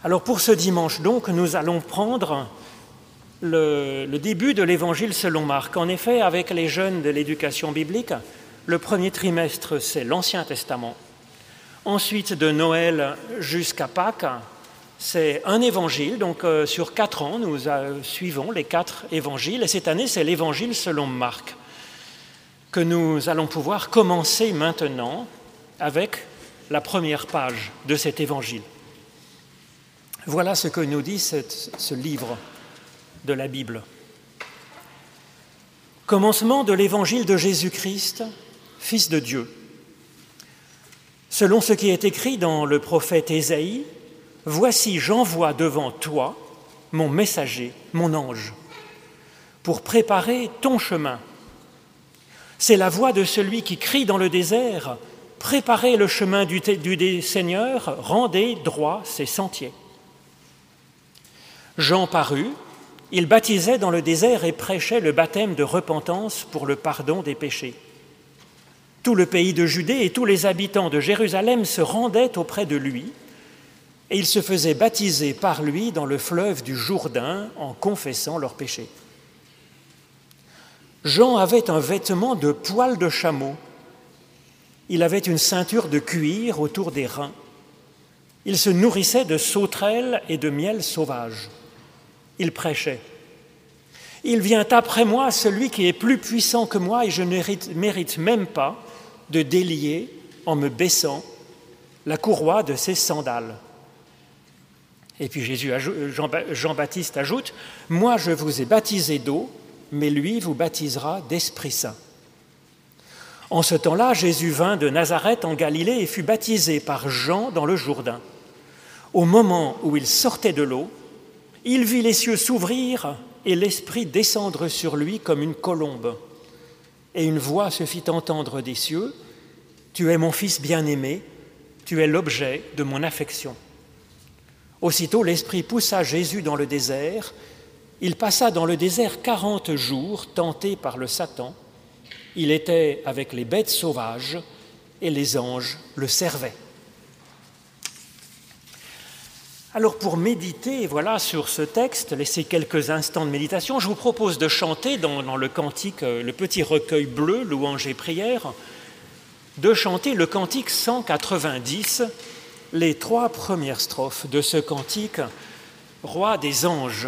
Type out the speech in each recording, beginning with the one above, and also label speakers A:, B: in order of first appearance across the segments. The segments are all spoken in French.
A: Alors pour ce dimanche donc, nous allons prendre le début de l'Évangile selon Marc. En effet, avec les jeunes de l'éducation biblique, le premier trimestre, c'est l'Ancien Testament. Ensuite, de Noël jusqu'à Pâques, c'est un évangile. Donc sur 4 ans, nous suivons les 4 évangiles. Et cette année, c'est l'Évangile selon Marc, que nous allons pouvoir commencer maintenant avec la première page de cet évangile. Voilà ce que nous dit ce livre de la Bible. Commencement de l'évangile de Jésus-Christ, Fils de Dieu. Selon ce qui est écrit dans le prophète Ésaïe, « Voici, j'envoie devant toi mon messager, mon ange, pour préparer ton chemin. C'est la voix de celui qui crie dans le désert, « Préparez le chemin du Seigneur, rendez droit ses sentiers. » Jean parut, il baptisait dans le désert et prêchait le baptême de repentance pour le pardon des péchés. Tout le pays de Judée et tous les habitants de Jérusalem se rendaient auprès de lui, et ils se faisaient baptiser par lui dans le fleuve du Jourdain en confessant leurs péchés. Jean avait un vêtement de poil de chameau. Il avait une ceinture de cuir autour des reins. Il se nourrissait de sauterelles et de miel sauvage. Il prêchait. « Il vient après moi celui qui est plus puissant que moi et je ne mérite même pas de délier, en me baissant, la courroie de ses sandales. » Et puis Jean-Baptiste ajoute, « Moi je vous ai baptisé d'eau, mais lui vous baptisera d'Esprit Saint. » En ce temps-là, Jésus vint de Nazareth en Galilée et fut baptisé par Jean dans le Jourdain. Au moment où il sortait de l'eau, il vit les cieux s'ouvrir et l'Esprit descendre sur lui comme une colombe. Et une voix se fit entendre des cieux, « Tu es mon Fils bien-aimé, tu es l'objet de mon affection. » Aussitôt l'Esprit poussa Jésus dans le désert. Il passa dans le désert 40 jours, tenté par le Satan. Il était avec les bêtes sauvages et les anges le servaient. Alors pour méditer sur ce texte, laisser quelques instants de méditation, je vous propose de chanter dans le cantique, le petit recueil bleu, louanges et prières, de chanter le cantique 190, les 3 premières strophes de ce cantique, Roi des anges.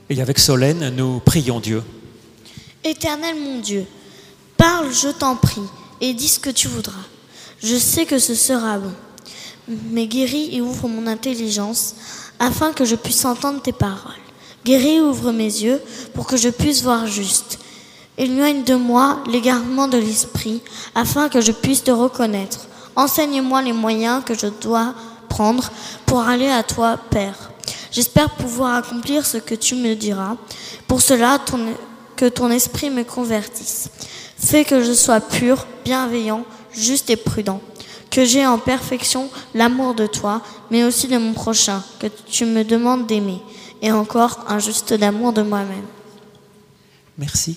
A: Et avec Solène, nous prions Dieu.
B: Éternel mon Dieu, parle, je t'en prie, et dis ce que tu voudras. Je sais que ce sera bon. Mais guéris et ouvre mon intelligence, afin que je puisse entendre tes paroles. Guéris et ouvre mes yeux, pour que je puisse voir juste. Éloigne de moi l'égarement de l'esprit, afin que je puisse te reconnaître. Enseigne-moi les moyens que je dois prendre pour aller à toi, Père. J'espère pouvoir accomplir ce que tu me diras. Pour cela, que ton esprit me convertisse. Fais que je sois pur, bienveillant, juste et prudent. Que j'aie en perfection l'amour de toi, mais aussi de mon prochain, que tu me demandes d'aimer. Et encore un juste d'amour de moi-même.
A: Merci.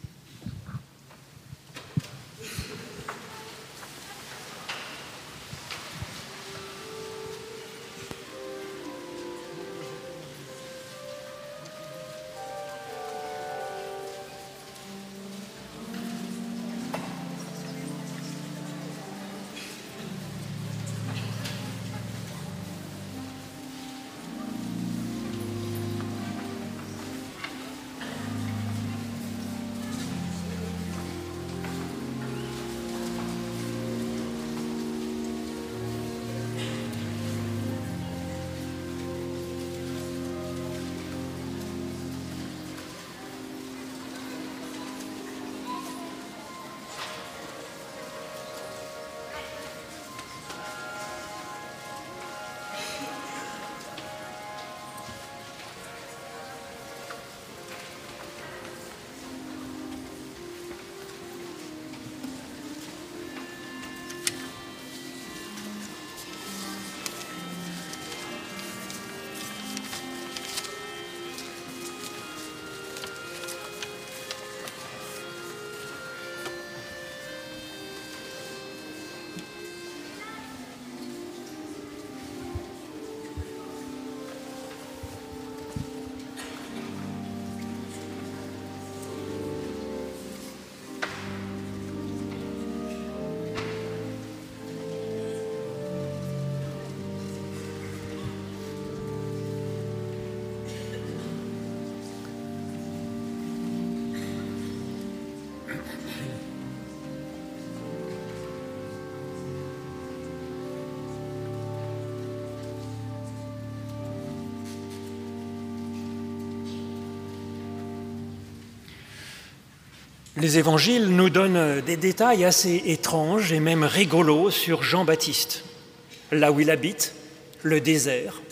A: Les évangiles nous donnent des détails assez étranges et même rigolos sur Jean-Baptiste, là où il habite, le désert,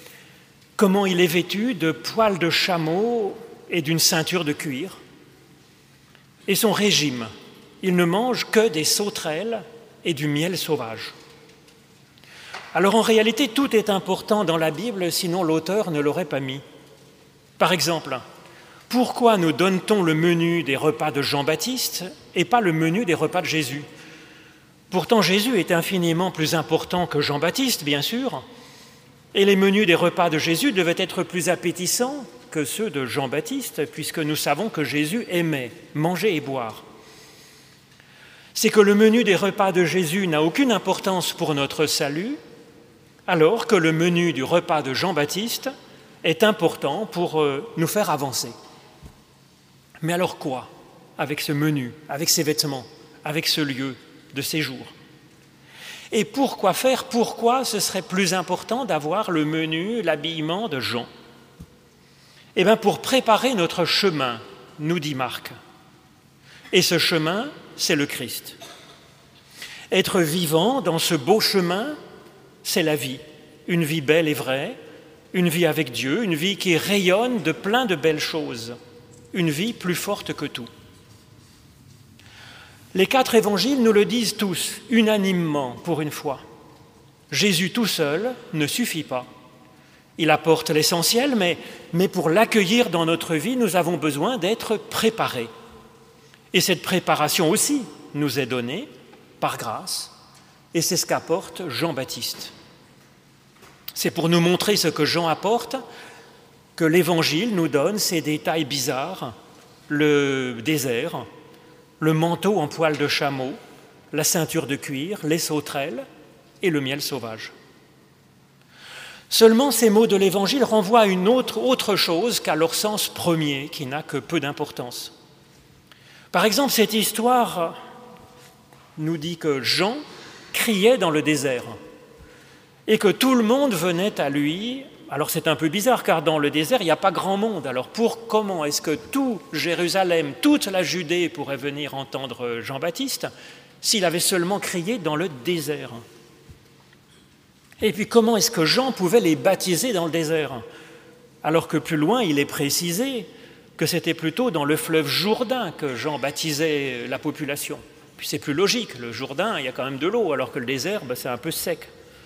A: comment il est vêtu de poils de chameau et d'une ceinture de cuir, et son régime, il ne mange que des sauterelles et du miel sauvage. Alors en réalité, tout est important dans la Bible, sinon l'auteur ne l'aurait pas mis. Par exemple, pourquoi nous donne-t-on le menu des repas de Jean-Baptiste et pas le menu des repas de Jésus? Pourtant, Jésus est infiniment plus important que Jean-Baptiste, bien sûr, et les menus des repas de Jésus devaient être plus appétissants que ceux de Jean-Baptiste, puisque nous savons que Jésus aimait manger et boire. C'est que le menu des repas de Jésus n'a aucune importance pour notre salut, alors que le menu du repas de Jean-Baptiste est important pour nous faire avancer. Mais alors quoi avec ce menu, avec ces vêtements, avec ce lieu de séjour? Et pourquoi faire? Pourquoi ce serait plus important d'avoir le menu, l'habillement de Jean? Eh bien, pour préparer notre chemin, nous dit Marc. Et ce chemin, c'est le Christ. Être vivant dans ce beau chemin, c'est la vie. Une vie belle et vraie, une vie avec Dieu, une vie qui rayonne de plein de belles choses, une vie plus forte que tout. Les 4 évangiles nous le disent tous, unanimement pour une fois. Jésus tout seul ne suffit pas. Il apporte l'essentiel, mais pour l'accueillir dans notre vie, nous avons besoin d'être préparés. Et cette préparation aussi nous est donnée par grâce, et c'est ce qu'apporte Jean-Baptiste. C'est pour nous montrer ce que Jean apporte que l'Évangile nous donne ces détails bizarres, le désert, le manteau en poil de chameau, la ceinture de cuir, les sauterelles et le miel sauvage. Seulement, ces mots de l'Évangile renvoient à une autre chose qu'à leur sens premier, qui n'a que peu d'importance. Par exemple, cette histoire nous dit que Jean criait dans le désert et que tout le monde venait à lui. Alors c'est un peu bizarre car dans le désert, il n'y a pas grand monde. Alors comment est-ce que tout Jérusalem, toute la Judée pourrait venir entendre Jean-Baptiste s'il avait seulement crié dans le désert? Et puis comment est-ce que Jean pouvait les baptiser dans le désert? Alors que plus loin, il est précisé que c'était plutôt dans le fleuve Jourdain que Jean baptisait la population. Puis c'est plus logique, le Jourdain, il y a quand même de l'eau, alors que le désert, c'est un peu sec.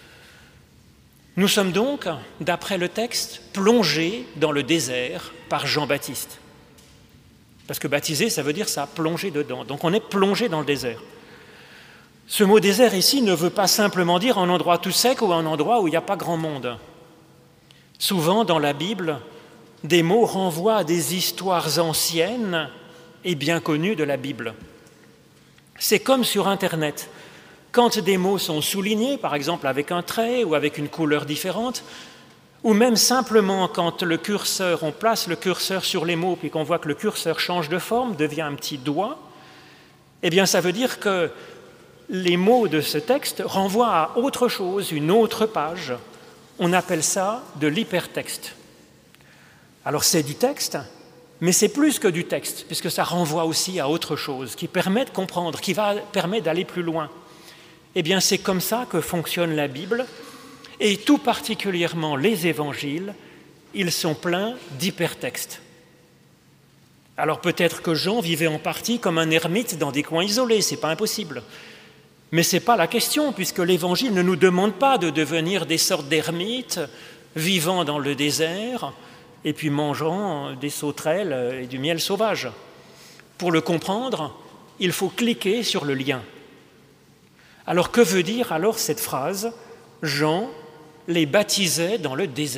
A: Nous sommes donc, d'après le texte, plongés dans le désert par Jean-Baptiste. Parce que baptiser, ça veut dire ça, plonger dedans. Donc on est plongé dans le désert. Ce mot désert ici ne veut pas simplement dire un endroit tout sec ou un endroit où il n'y a pas grand monde. Souvent dans la Bible, des mots renvoient à des histoires anciennes et bien connues de la Bible. C'est comme sur Internet. Quand des mots sont soulignés, par exemple avec un trait ou avec une couleur différente, ou même simplement quand on place le curseur sur les mots puis qu'on voit que le curseur change de forme, devient un petit doigt, eh bien ça veut dire que les mots de ce texte renvoient à autre chose, une autre page. On appelle ça de l'hypertexte. Alors c'est du texte, mais c'est plus que du texte, puisque ça renvoie aussi à autre chose, qui permet de comprendre, qui permet d'aller plus loin. Eh bien c'est comme ça que fonctionne la Bible, et tout particulièrement les évangiles, ils sont pleins d'hypertextes. Alors peut-être que Jean vivait en partie comme un ermite dans des coins isolés, c'est pas impossible. Mais ce n'est pas la question, puisque l'Évangile ne nous demande pas de devenir des sortes d'ermites vivant dans le désert et puis mangeant des sauterelles et du miel sauvage. Pour le comprendre, il faut cliquer sur le lien. Alors que veut dire alors cette phrase « Jean les baptisait dans le désert » ?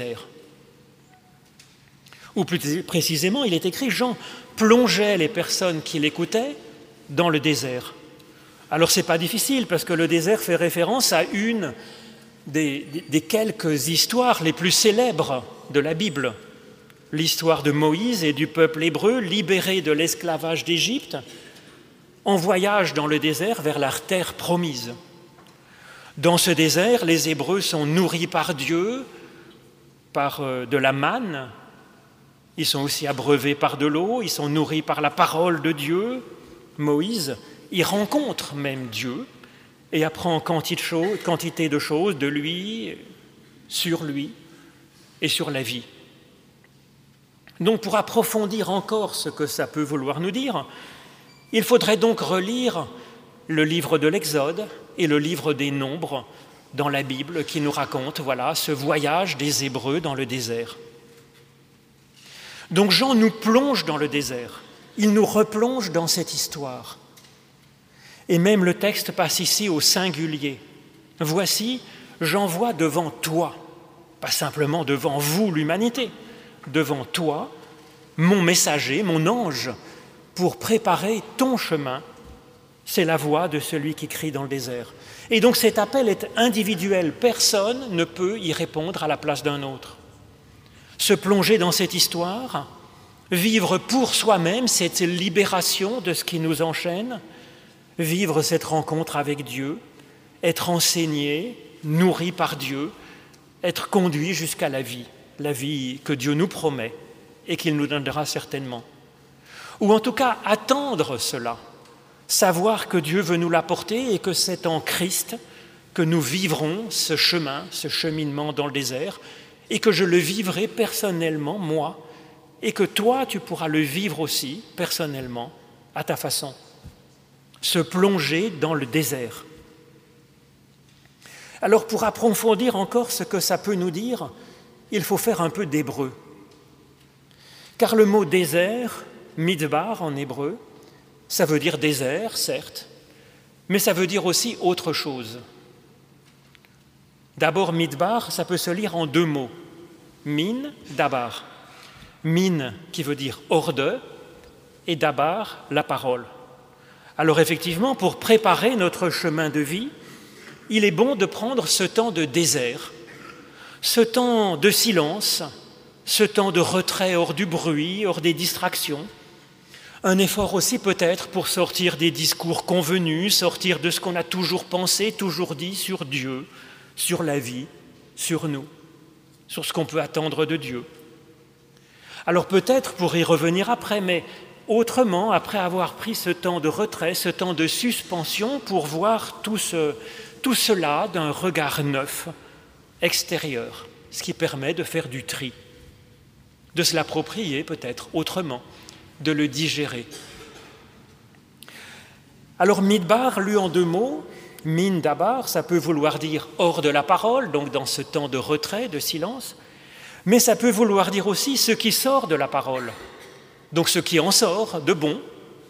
A: Ou plus précisément, il est écrit « Jean plongeait les personnes qui l'écoutaient dans le désert ». Alors ce n'est pas difficile parce que le désert fait référence à une des quelques histoires les plus célèbres de la Bible. L'histoire de Moïse et du peuple hébreu libéré de l'esclavage d'Égypte en voyage dans le désert vers la terre promise. Dans ce désert, les Hébreux sont nourris par Dieu, par de la manne. Ils sont aussi abreuvés par de l'eau, ils sont nourris par la parole de Dieu. Moïse, il rencontre même Dieu et apprend quantité de choses de lui et sur la vie. Donc pour approfondir encore ce que ça peut vouloir nous dire, il faudrait donc relire le livre de l'Exode et le livre des Nombres dans la Bible qui nous racontent ce voyage des Hébreux dans le désert. Donc Jean nous plonge dans le désert, il nous replonge dans cette histoire. Et même le texte passe ici au singulier. Voici, j'envoie devant toi, pas simplement devant vous l'humanité, devant toi, mon messager, mon ange, pour préparer ton chemin. C'est la voix de celui qui crie dans le désert. Et donc cet appel est individuel, personne ne peut y répondre à la place d'un autre. Se plonger dans cette histoire, vivre pour soi-même cette libération de ce qui nous enchaîne, vivre cette rencontre avec Dieu, être enseigné, nourri par Dieu, être conduit jusqu'à la vie que Dieu nous promet et qu'il nous donnera certainement. Ou en tout cas, attendre cela, savoir que Dieu veut nous l'apporter et que c'est en Christ que nous vivrons ce chemin, ce cheminement dans le désert, et que je le vivrai personnellement, moi, et que toi, tu pourras le vivre aussi, personnellement, à ta façon. Se plonger dans le désert. Alors pour approfondir encore ce que ça peut nous dire, il faut faire un peu d'hébreu. Car le mot désert, midbar en hébreu, ça veut dire désert, certes, mais ça veut dire aussi autre chose. D'abord, midbar, ça peut se lire en deux mots. Min, dabar. Min qui veut dire hors de, et dabar, la parole. Alors effectivement, pour préparer notre chemin de vie, il est bon de prendre ce temps de désert, Ce temps de silence, ce temps de retrait hors du bruit, hors des distractions, un effort aussi peut-être pour sortir des discours convenus, sortir de ce qu'on a toujours pensé, toujours dit sur Dieu, sur la vie, sur nous, sur ce qu'on peut attendre de Dieu. Alors peut-être pour y revenir après, mais autrement, après avoir pris ce temps de retrait, ce temps de suspension pour voir tout cela d'un regard neuf, extérieur, ce qui permet de faire du tri, de se l'approprier peut-être autrement, de le digérer. Alors midbar, lu en 2 mots, min dabar, ça peut vouloir dire hors de la parole, donc dans ce temps de retrait, de silence, mais ça peut vouloir dire aussi ce qui sort de la parole, donc ce qui en sort de bon,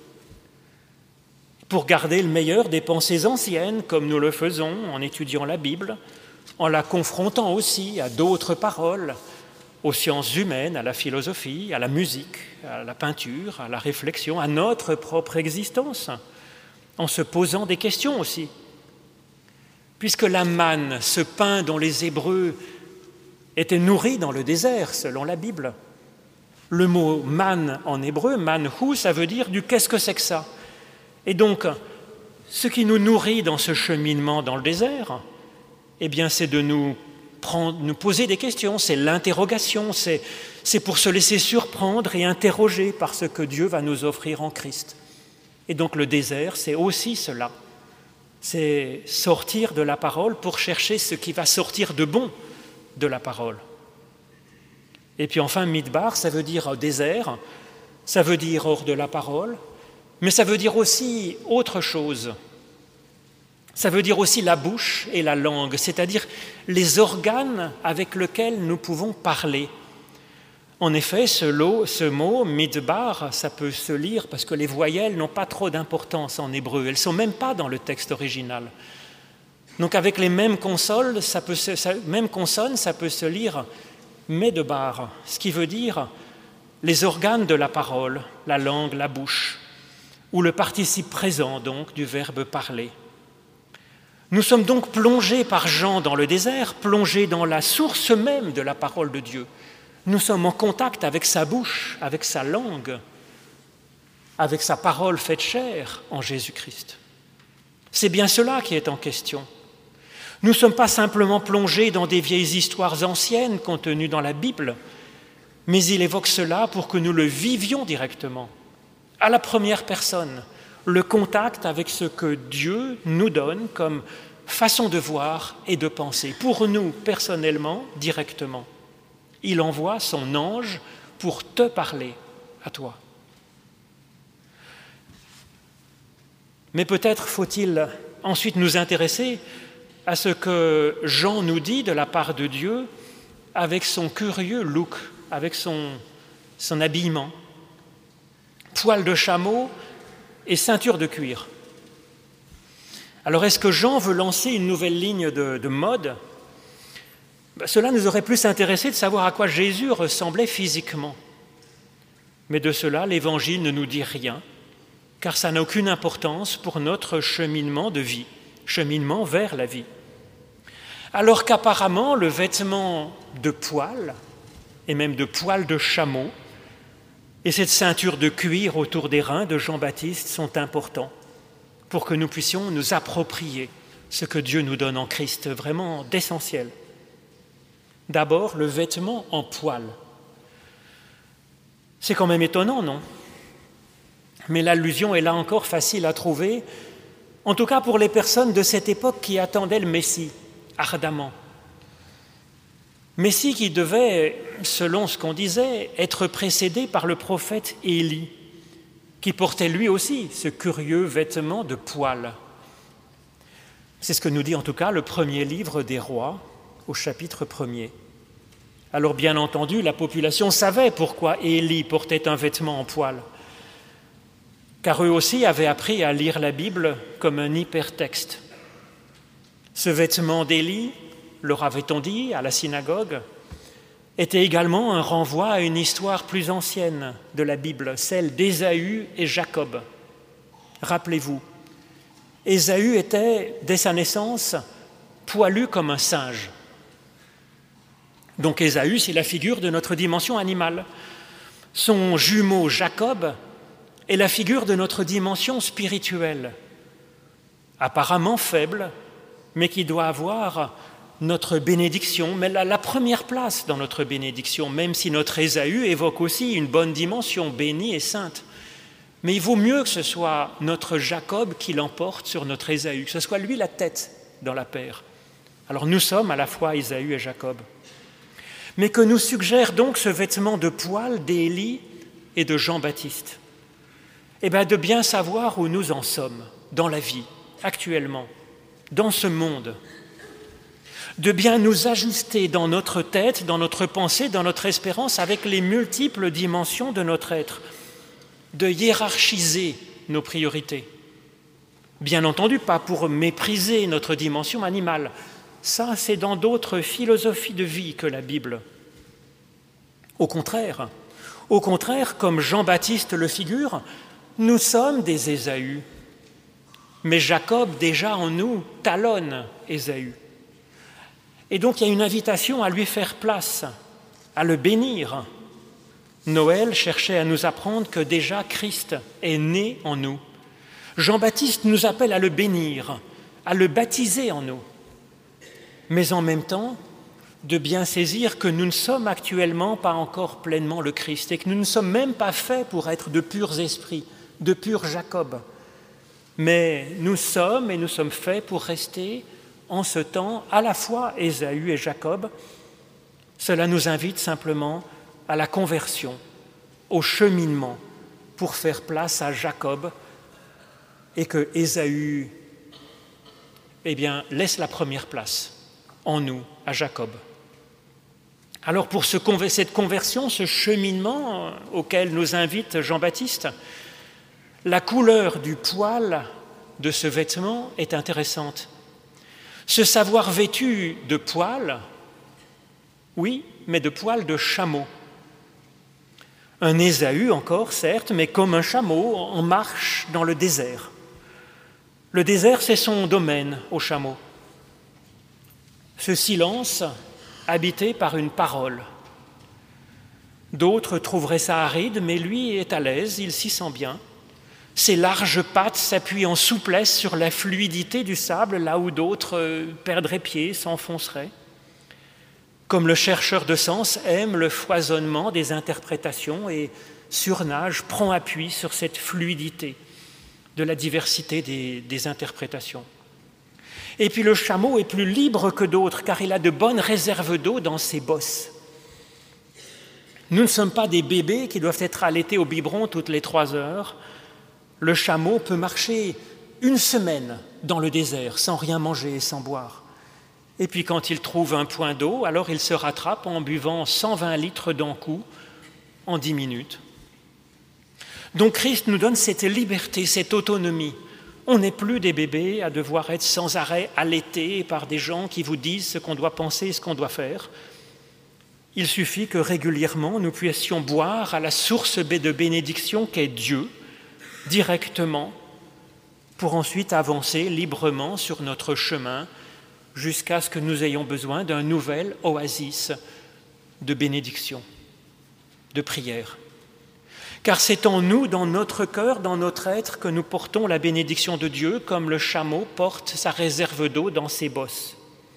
A: pour garder le meilleur des pensées anciennes, comme nous le faisons en étudiant la Bible, en la confrontant aussi à d'autres paroles, aux sciences humaines, à la philosophie, à la musique, à la peinture, à la réflexion, à notre propre existence, en se posant des questions aussi. Puisque la manne, ce pain dont les Hébreux étaient nourris dans le désert, selon la Bible, le mot man en hébreu, manhu, ça veut dire du qu'est-ce que c'est que ça? Et donc, ce qui nous nourrit dans ce cheminement dans le désert, eh bien, c'est de nous poser des questions, c'est l'interrogation, c'est pour se laisser surprendre et interroger par ce que Dieu va nous offrir en Christ. Et donc le désert, c'est aussi cela. C'est sortir de la parole pour chercher ce qui va sortir de bon de la parole. Et puis enfin, midbar, ça veut dire désert, ça veut dire hors de la parole, mais ça veut dire aussi autre chose. Ça veut dire aussi la bouche et la langue, c'est-à-dire les organes avec lesquels nous pouvons parler. En effet, ce mot, midbar, ça peut se lire parce que les voyelles n'ont pas trop d'importance en hébreu, elles ne sont même pas dans le texte original. Donc avec les mêmes consonnes, ça peut se lire medbar, ce qui veut dire les organes de la parole, la langue, la bouche, ou le participe présent donc du verbe parler. Nous sommes donc plongés par Jean dans le désert, plongés dans la source même de la parole de Dieu. Nous sommes en contact avec sa bouche, avec sa langue, avec sa parole faite chair en Jésus-Christ. C'est bien cela qui est en question. Nous ne sommes pas simplement plongés dans des vieilles histoires anciennes contenues dans la Bible, mais il évoque cela pour que nous le vivions directement, à la première personne, le contact avec ce que Dieu nous donne comme façon de voir et de penser, pour nous personnellement, directement. Il envoie son ange pour te parler à toi. Mais peut-être faut-il ensuite nous intéresser à ce que Jean nous dit de la part de Dieu avec son curieux look, avec son habillement, poil de chameau et ceinture de cuir. Alors est-ce que Jean veut lancer une nouvelle ligne de mode ? Cela nous aurait plus intéressé de savoir à quoi Jésus ressemblait physiquement. Mais de cela, l'Évangile ne nous dit rien, car ça n'a aucune importance pour notre cheminement de vie, cheminement vers la vie. Alors qu'apparemment, le vêtement de poil, et même de poil de chameau, et cette ceinture de cuir autour des reins de Jean-Baptiste sont importants pour que nous puissions nous approprier ce que Dieu nous donne en Christ, vraiment d'essentiel. D'abord, le vêtement en poil. C'est quand même étonnant, non ? Mais l'allusion est là encore facile à trouver, en tout cas pour les personnes de cette époque qui attendaient le Messie, ardemment. Messie qui devait, selon ce qu'on disait, être précédé par le prophète Élie, qui portait lui aussi ce curieux vêtement de poil. C'est ce que nous dit en tout cas le premier livre des Rois, au chapitre 1er. Alors bien entendu, la population savait pourquoi Élie portait un vêtement en poil, car eux aussi avaient appris à lire la Bible comme un hypertexte. Ce vêtement d'Élie, leur avait-on dit à la synagogue, était également un renvoi à une histoire plus ancienne de la Bible, celle d'Ésaü et Jacob. Rappelez-vous, Ésaü était, dès sa naissance, poilu comme un singe. Donc Ésaü, c'est la figure de notre dimension animale. Son jumeau Jacob est la figure de notre dimension spirituelle, apparemment faible, mais qui doit avoir notre bénédiction, mais la première place dans notre bénédiction, même si notre Ésaü évoque aussi une bonne dimension, bénie et sainte. Mais il vaut mieux que ce soit notre Jacob qui l'emporte sur notre Ésaü, que ce soit lui la tête dans la paire. Alors nous sommes à la fois Ésaü et Jacob. Mais que nous suggère donc ce vêtement de poil d'Élie et de Jean-Baptiste? Eh bien, de bien savoir où nous en sommes dans la vie, actuellement, dans ce monde. De bien nous ajuster dans notre tête, dans notre pensée, dans notre espérance, avec les multiples dimensions de notre être. De hiérarchiser nos priorités. Bien entendu, pas pour mépriser notre dimension animale. Ça, c'est dans d'autres philosophies de vie que la Bible. Au contraire, comme Jean-Baptiste le figure, nous sommes des Ésaü. Mais Jacob, déjà en nous, talonne Ésaü. Et donc, il y a une invitation à lui faire place, à le bénir. Noël cherchait à nous apprendre que déjà Christ est né en nous. Jean-Baptiste nous appelle à le bénir, à le baptiser en nous. Mais en même temps, de bien saisir que nous ne sommes actuellement pas encore pleinement le Christ et que nous ne sommes même pas faits pour être de purs esprits, de purs Jacob. Mais nous sommes faits pour rester en ce temps à la fois Ésaü et Jacob. Cela nous invite simplement à la conversion, au cheminement, pour faire place à Jacob et que Ésaü laisse la première place en nous, à Jacob. Alors pour cette conversion, ce cheminement auquel nous invite Jean-Baptiste, la couleur du poil de ce vêtement est intéressante. Ce savoir vêtu de poil, oui, mais de poil de chameau. Un Ésaü encore, certes, mais comme un chameau en marche dans le désert. Le désert, c'est son domaine au chameau. Ce silence habité par une parole. D'autres trouveraient ça aride, mais lui est à l'aise, il s'y sent bien. Ses larges pattes s'appuient en souplesse sur la fluidité du sable, là où d'autres perdraient pied, s'enfonceraient. Comme le chercheur de sens aime le foisonnement des interprétations et surnage, prend appui sur cette fluidité de la diversité des interprétations. Et puis le chameau est plus libre que d'autres, car il a de bonnes réserves d'eau dans ses bosses. Nous ne sommes pas des bébés qui doivent être allaités au biberon toutes les 3 heures. Le chameau peut marcher 1 semaine dans le désert sans rien manger et sans boire. Et puis quand il trouve un point d'eau, alors il se rattrape en buvant 120 litres d'un coup en 10 minutes. Donc Christ nous donne cette liberté, cette autonomie. On n'est plus des bébés à devoir être sans arrêt allaités par des gens qui vous disent ce qu'on doit penser et ce qu'on doit faire. Il suffit que régulièrement nous puissions boire à la source de bénédiction qu'est Dieu, directement, pour ensuite avancer librement sur notre chemin jusqu'à ce que nous ayons besoin d'un nouvel oasis de bénédiction, de prière. Car c'est en nous, dans notre cœur, dans notre être, que nous portons la bénédiction de Dieu, comme le chameau porte sa réserve d'eau dans ses bosses.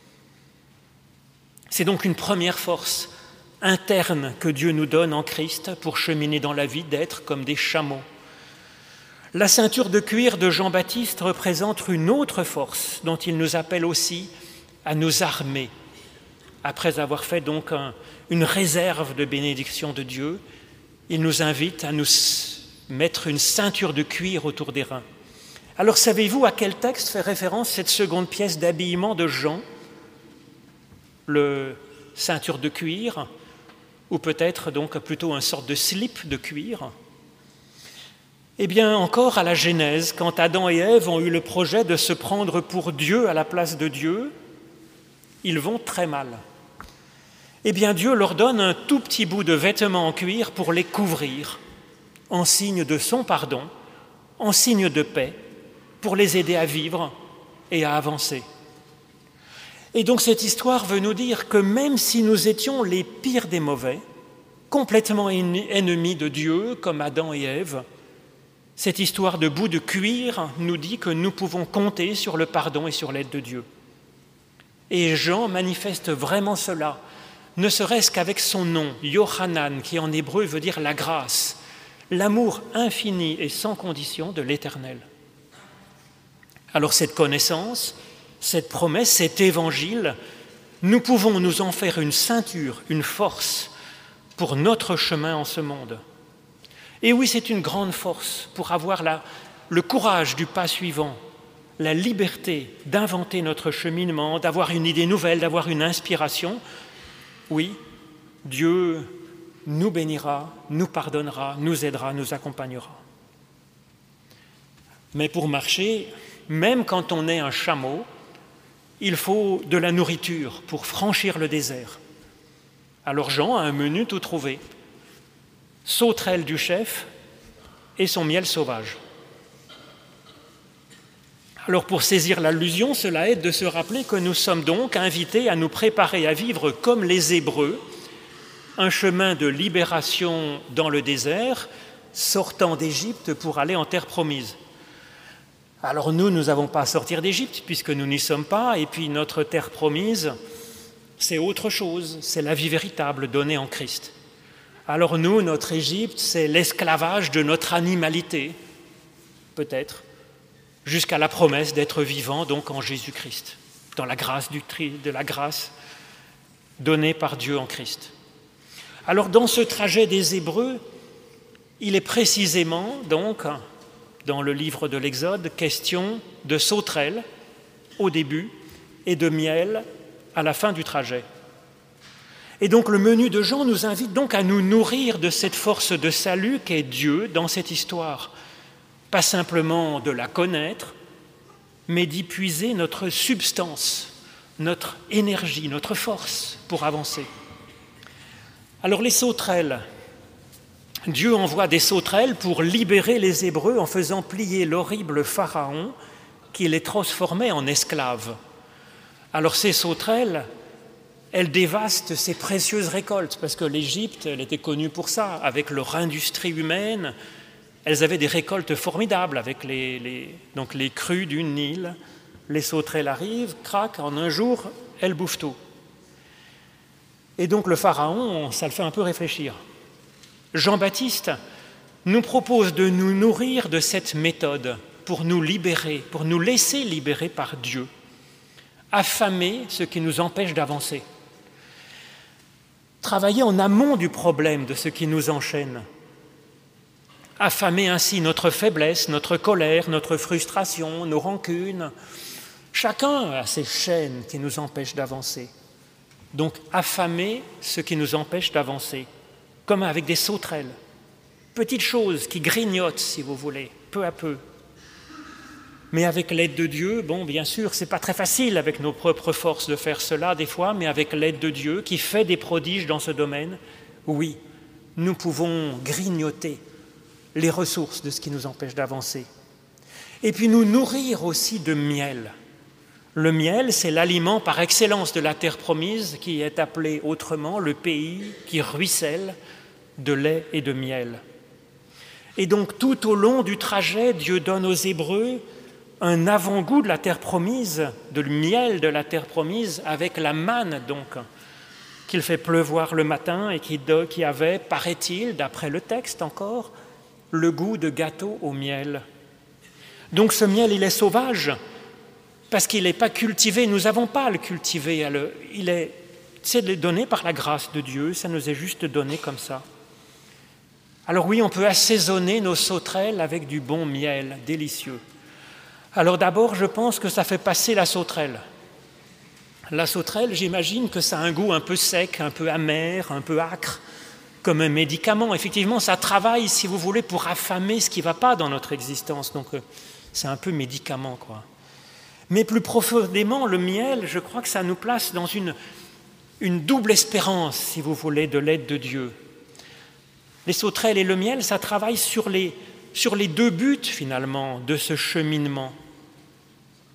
A: C'est donc une première force interne que Dieu nous donne en Christ pour cheminer dans la vie, d'être comme des chameaux. La ceinture de cuir de Jean-Baptiste représente une autre force dont il nous appelle aussi à nous armer. Après avoir fait donc une réserve de bénédiction de Dieu, il nous invite à nous mettre une ceinture de cuir autour des reins. Alors savez-vous à quel texte fait référence cette seconde pièce d'habillement de Jean? Le ceinture de cuir, ou peut-être donc plutôt une sorte de slip de cuir? Eh bien, encore à la Genèse, quand Adam et Ève ont eu le projet de se prendre pour Dieu à la place de Dieu, ils vont très mal. Eh bien, Dieu leur donne un tout petit bout de vêtement en cuir pour les couvrir, en signe de son pardon, en signe de paix, pour les aider à vivre et à avancer. Et donc cette histoire veut nous dire que même si nous étions les pires des mauvais, complètement ennemis de Dieu, comme Adam et Ève, cette histoire de bout de cuir nous dit que nous pouvons compter sur le pardon et sur l'aide de Dieu. Et Jean manifeste vraiment cela, ne serait-ce qu'avec son nom, Yohanan, qui en hébreu veut dire la grâce, l'amour infini et sans condition de l'Éternel. Alors cette connaissance, cette promesse, cet évangile, nous pouvons nous en faire une ceinture, une force pour notre chemin en ce monde. Et oui, c'est une grande force pour avoir le courage du pas suivant, la liberté d'inventer notre cheminement, d'avoir une idée nouvelle, d'avoir une inspiration. Oui, Dieu nous bénira, nous pardonnera, nous aidera, nous accompagnera. Mais pour marcher, même quand on est un chameau, il faut de la nourriture pour franchir le désert. Alors Jean a un menu tout trouvé. Sauterelle du chef et son miel sauvage. Alors pour saisir l'allusion, cela aide de se rappeler que nous sommes donc invités à nous préparer à vivre comme les Hébreux, un chemin de libération dans le désert, sortant d'Égypte pour aller en terre promise. Alors nous n'avons pas à sortir d'Égypte puisque nous n'y sommes pas, et puis notre terre promise, c'est autre chose, c'est la vie véritable donnée en Christ. Alors nous, notre Égypte, c'est l'esclavage de notre animalité, peut-être, jusqu'à la promesse d'être vivant donc en Jésus-Christ, dans la grâce de la grâce donnée par Dieu en Christ. Alors dans ce trajet des Hébreux, il est précisément donc, dans le livre de l'Exode, question de sauterelles au début et de miel à la fin du trajet. Et donc le menu de Jean nous invite donc à nous nourrir de cette force de salut qu'est Dieu dans cette histoire. Pas simplement de la connaître, mais d'y puiser notre substance, notre énergie, notre force pour avancer. Alors les sauterelles, Dieu envoie des sauterelles pour libérer les Hébreux en faisant plier l'horrible Pharaon qui les transformait en esclaves. Alors ces sauterelles, elles dévastent ces précieuses récoltes, parce que l'Égypte, elle était connue pour ça, avec leur industrie humaine. Elles avaient des récoltes formidables avec les crues du Nil. Les sauterelles arrivent, craquent, en un jour, elles bouffent tout. Et donc le Pharaon, ça le fait un peu réfléchir. Jean-Baptiste nous propose de nous nourrir de cette méthode pour nous libérer, pour nous laisser libérer par Dieu, affamer ce qui nous empêche d'avancer. Travailler en amont du problème de ce qui nous enchaîne, affamer ainsi notre faiblesse, notre colère, notre frustration, nos rancunes. Chacun a ses chaînes qui nous empêchent d'avancer. Donc affamer ce qui nous empêche d'avancer, comme avec des sauterelles, petites choses qui grignotent, si vous voulez, peu à peu. Mais avec l'aide de Dieu, bon, bien sûr, c'est pas très facile avec nos propres forces de faire cela des fois, mais avec l'aide de Dieu qui fait des prodiges dans ce domaine, oui, nous pouvons grignoter les ressources de ce qui nous empêche d'avancer. Et puis nous nourrir aussi de miel. Le miel, c'est l'aliment par excellence de la terre promise qui est appelé autrement le pays qui ruisselle de lait et de miel. Et donc tout au long du trajet, Dieu donne aux Hébreux un avant-goût de la terre promise, de miel de la terre promise, avec la manne donc, qu'il fait pleuvoir le matin et qui avait, paraît-il, d'après le texte encore, le goût de gâteau au miel. Donc ce miel, il est sauvage, parce qu'il n'est pas cultivé, nous n'avons pas à le cultiver, c'est donné par la grâce de Dieu, ça nous est juste donné comme ça. Alors oui, on peut assaisonner nos sauterelles avec du bon miel, délicieux. Alors d'abord, je pense que ça fait passer la sauterelle. La sauterelle, j'imagine que ça a un goût un peu sec, un peu amer, un peu âcre, comme un médicament. Effectivement, ça travaille, si vous voulez, pour affamer ce qui ne va pas dans notre existence. Donc c'est un peu médicament, quoi. Mais plus profondément, le miel, je crois que ça nous place dans une double espérance, si vous voulez, de l'aide de Dieu. Les sauterelles et le miel, ça travaille sur les deux buts, finalement, de ce cheminement.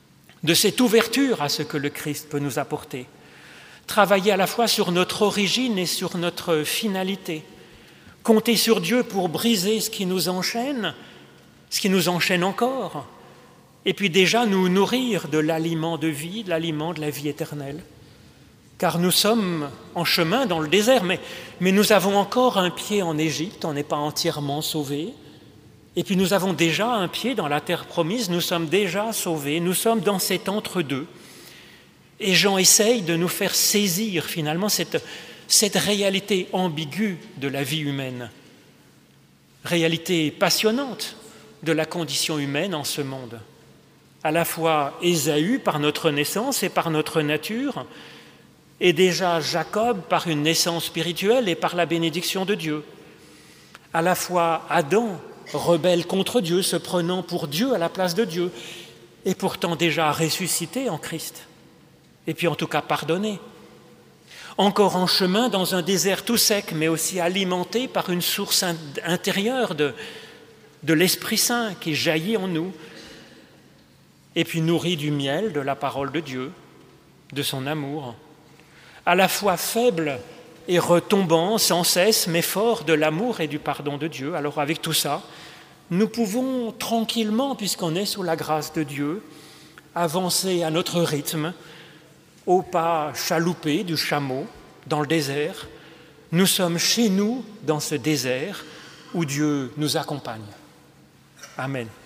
A: de cette ouverture à ce que le Christ peut nous apporter. Travailler à la fois sur notre origine et sur notre finalité. Compter sur Dieu pour briser ce qui nous enchaîne encore, et puis déjà nous nourrir de l'aliment de vie, de l'aliment de la vie éternelle. Car nous sommes en chemin dans le désert, mais nous avons encore un pied en Égypte, on n'est pas entièrement sauvés. Et puis nous avons déjà un pied dans la terre promise, nous sommes déjà sauvés, nous sommes dans cet entre-deux. Et Jean essaye de nous faire saisir finalement cette réalité ambiguë de la vie humaine, réalité passionnante de la condition humaine en ce monde. À la fois Ésaü par notre naissance et par notre nature, et déjà Jacob par une naissance spirituelle et par la bénédiction de Dieu. À la fois Adam, rebelle contre Dieu, se prenant pour Dieu à la place de Dieu, et pourtant déjà ressuscité en Christ, et puis en tout cas pardonné. Encore en chemin dans un désert tout sec, mais aussi alimenté par une source intérieure de l'Esprit Saint qui jaillit en nous, et puis nourri du miel de la parole de Dieu, de son amour, à la fois faible et retombant sans cesse, mais fort de l'amour et du pardon de Dieu. Alors avec tout ça, nous pouvons tranquillement, puisqu'on est sous la grâce de Dieu, avancer à notre rythme, au pas chaloupé du chameau dans le désert. Nous sommes chez nous dans ce désert où Dieu nous accompagne. Amen.